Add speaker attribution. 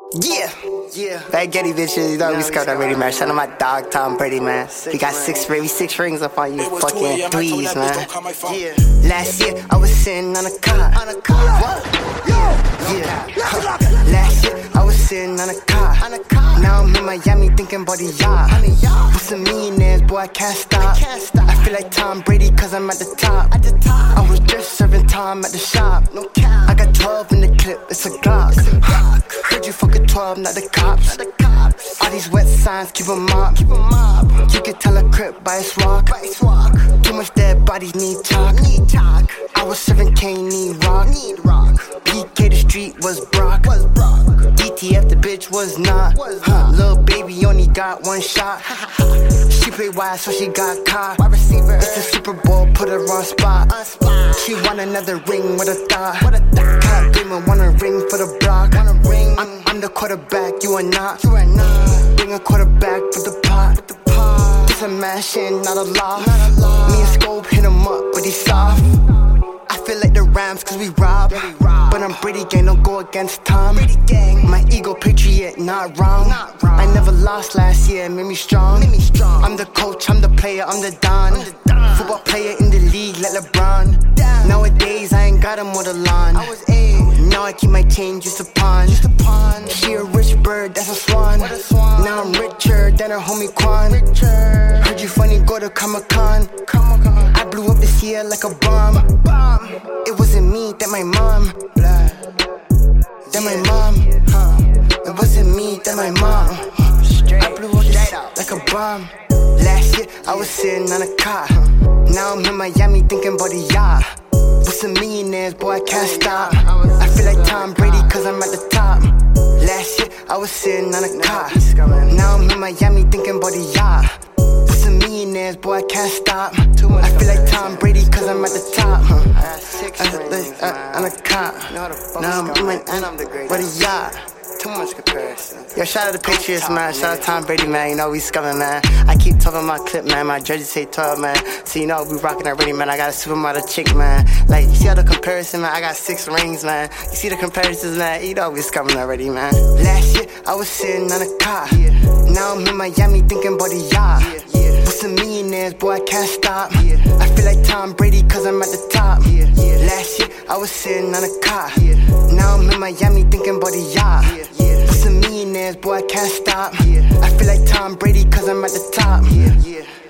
Speaker 1: Yeah. That Getty bitches, you know we scored already, man. Shout out my dog, Tom Brady, man. He got six rings up on you fucking threes, man. Last year, I was sitting on a car. What? Last year, I was sitting on a car. Now I'm in Miami thinking about the yacht. With some millionaires, boy, I can't stop. I feel like Tom Brady cause I'm at the top. I was just serving Tom at the shop. I got 12 in the clip, it's a Glock. Heard you fuck a 12, not the cops. All these wet signs, keep 'em up. You can tell a crip by its walk. Too much dead bodies need talk. I was serving Kane, need rock. PK the street was Brock. DTF the bitch was not. Little baby only got one shot. She played wide so she got caught. It's the Super Bowl, put her on spot. She want another ring with a thought. Can't blame her, want a ring for the block. I'm the quarterback, you are not. Bring a quarterback for the pot. This a mashing, not a loft. Me and Scope hit him up, but he's soft. I feel like the Rams cause we rob. But I'm Brady gang, don't go against Tom. My ego patriot, not wrong. I never lost last year, it made me strong. I'm the coach, I'm the player, I'm the Don. Football player in the league like LeBron. Nowadays I ain't got him with a lawn. Now I keep my chain just a pawn. She a rich bird, that's a swan. Now I'm richer than her homie Quan. Heard you funny, go to Comic-Con. I blew up this year like a bomb. It wasn't me, that my mom. That my mom. It wasn't me, that my mom. I blew up this like a bomb. Last year I was sitting on a car. Now I'm in Miami thinking about the yacht. With some millionaires, boy, I can't stop. I feel like Tom Brady cause I'm at the top. Last year I was sitting on a car. Now I'm in Miami thinking about the yacht. With some millionaires, boy, I can't stop. I feel like Tom Brady cause I'm at the top. On a car. Now I'm in Miami with a yacht. Too much comparison. Yo, shout out to the Patriots, man. Shout out Tom Brady, man. You know we scumming, man. I keep talking my clip, man. My jersey say 12, man. So you know we rocking already, man. I got a supermodel chick, man. Like, you see how the comparison, man? I got 6 rings, man. You see the comparisons, man? You know we scumming already, man. Last year, I was sitting on a car. Now I'm in Miami thinking about the yacht. With some millionaires, boy, I can't stop. I feel like Tom Brady cause I'm at the top. Last year, I was sitting on a car. Now I'm in Miami thinking about the yacht. With some millionaires, boy, I can't stop. I feel like Tom Brady cause I'm at the top.